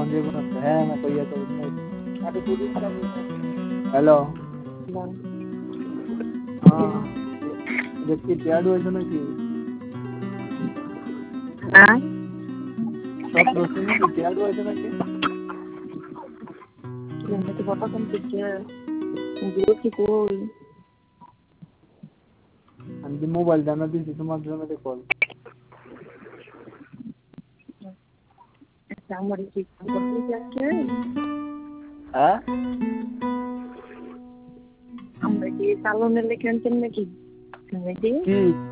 এখন যে কোনো হ্যাঁ না কইয়া তো হ্যালো দেখি ট্যাড হয়েছে নাকি সব প্রশ্ন কি ট্যাড হয়েছে নাকি তো কথা কম থেকে ভিডিও কি কই আমি মোবাইল জানা দিছি তোমার জন্য কল আমার কি করতে যাচ্ছে হ্যাঁ আমরা কি সালনের লেখেন নাকি কি